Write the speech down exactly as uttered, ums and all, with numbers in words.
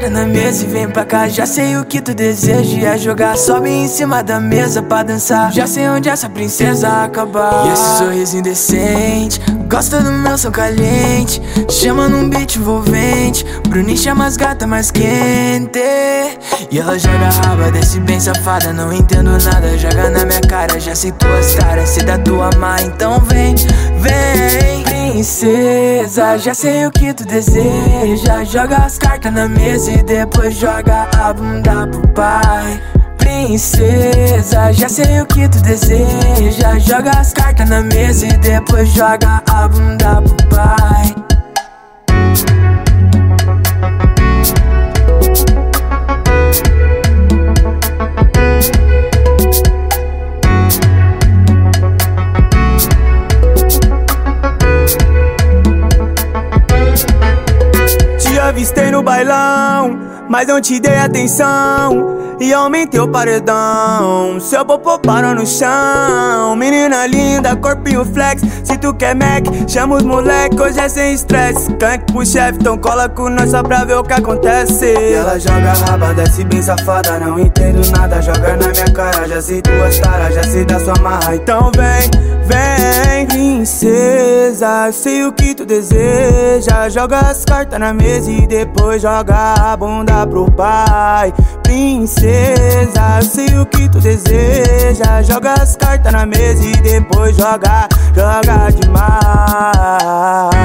cartas na mesa e vem pra cá. Já sei o que tu deseja, é jogar. Sobe em cima da mesa pra dançar. Já sei onde essa princesa acabar. E esse sorriso indecente, gosta do meu som caliente. Chama num beat envolvente. Bruninho chama as gatas mais quente. E ela joga a raba, desce bem safada. Não entendo nada, joga na minha cara. Já sei tuas caras, sei da tua má. Então vem, vem, princesa. Já sei o que tu deseja. Joga as cartas na mesa e depois joga a bunda pro pai. Princesa, já sei o que tu deseja. Joga as cartas na mesa e depois joga a bunda pro pai. Te avistei no bailão, mas não te dei atenção e aumentei o paredão. Seu popô parou no chão. Menina linda, corpinho flex. Se tu quer Mac, chama os moleque. Hoje é sem estresse. Canque pro chefe, então cola com nós só pra ver o que acontece. E ela joga a raba, desce bem safada. Não entendo nada, joga na minha cara. Já sei tuas taras, já sei da sua marra. Então vem, vem, princesa. Sei o que tu deseja. Joga as cartas na mesa e depois joga a bunda pro pai. Princesa, sei o que tu deseja. Joga as cartas na mesa e depois joga, joga demais.